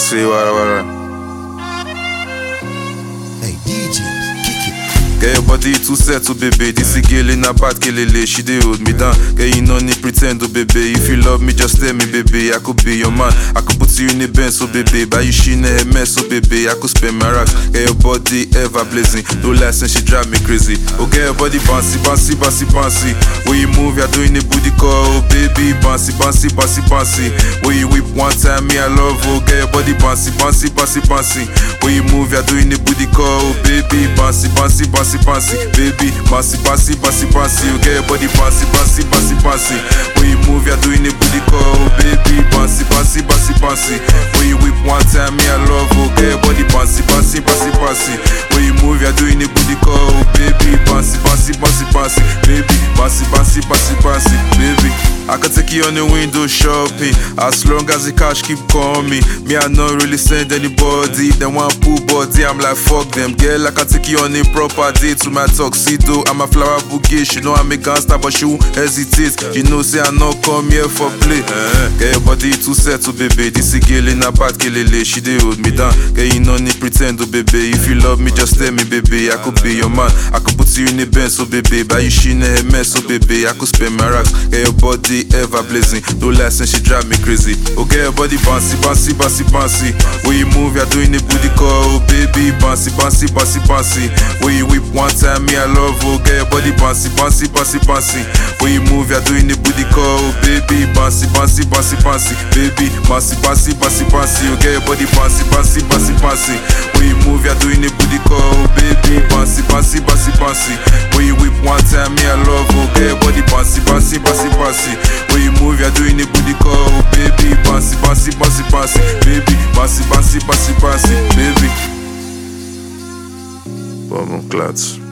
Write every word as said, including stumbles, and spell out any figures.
say wara wara. Hey D Js, kick it. Get your body too set, oh baby. This is girl in a bad kelele, she dey hold me down. Get you no need pretend, oh baby. If you love me, just tell me, baby. I could be your man. I could put you in a Benz, oh baby. Buy you sheen a mess, oh baby. I could spend my racks. Get your body ever blazing. No license, she drive me crazy. Oh, get your body bouncy, bouncy, bouncy, bouncy. When you move, you're doing a booty call, oh baby. Bouncy, bouncy, bouncy, bouncy. When you whip one time, me I love. Oh, get your body bouncy, bouncy, bouncy, bouncy. When you move, you're doing a booty call, oh baby. Bouncy, bouncy, bouncy, bouncy, baby. Bouncy, bouncy, bouncy, bouncy. You get your body bouncy, bouncy, bouncy, bouncy. When you move, you're doing a booty call, oh baby. Bouncy, bouncy, bouncy, bouncy. When you whip one time, me I love. Oh, get your body bouncy, bouncy, bouncy, bouncy. When you move, you're doing a booty call, oh baby. Bouncy, bouncy, bouncy, bouncy, baby. Bouncy, bouncy, bouncy, bouncy, baby. I can take you on the window shopping as long as the cash keep coming. Me, I not really send anybody. They want pull body, I'm like fuck them. Girl, I can take you on a proper date to my tuxedo. I'm a flower bouquet. She know I'm a gangster, but she won't hesitate. You know, say I not come here for play. Uh, get your body too set, oh baby. This is girl in a bad kelele, she dey hold me down. Get you no need pretend, oh baby. If you love me, just tell me, baby. I could be your man. I could put you in a Benz, oh baby. Buy you sheen a mess, oh baby. I could spend my racks. Get your body ever blazing. No license, she drive me crazy. Oh, get your body bouncy, bouncy, bouncy, bouncy. When you move, you're doing a booty call, oh baby. Bouncy, bouncy, bouncy, bouncy. When you whip one time, me I love. Oh, get your body bouncy, bouncy, bouncy, bouncy. When you move, you're doing a booty call, oh baby. Bouncy, bouncy, bouncy, bouncy, baby. Bouncy, bouncy, bouncy, bouncy. Oh, get your body bouncy, bouncy, bouncy, bouncy. When you move, you're doing a booty call, oh baby. Bouncy, bouncy, bouncy, bouncy. When you whip one time, me I love. Oh, get your body bouncy, bouncy, bouncy, bouncy. When you move, you're doing a booty call, oh baby. Bouncy, bouncy, bouncy, bouncy, baby. Bouncy, bouncy, bouncy, bouncy, baby. Vamos, Clats.